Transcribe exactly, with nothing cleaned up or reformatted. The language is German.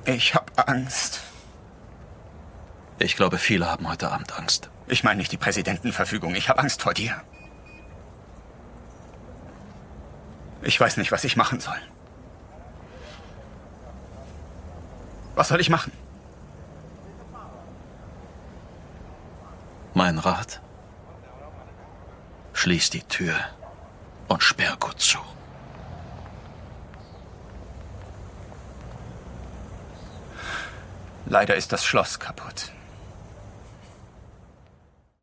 Ich habe Angst. Ich glaube, viele haben heute Abend Angst. Ich meine nicht die Präsidentenverfügung. Ich habe Angst vor dir. Ich weiß nicht, was ich machen soll. Was soll ich machen? Mein Rat? Schließ die Tür und sperr gut zu. Leider ist das Schloss kaputt.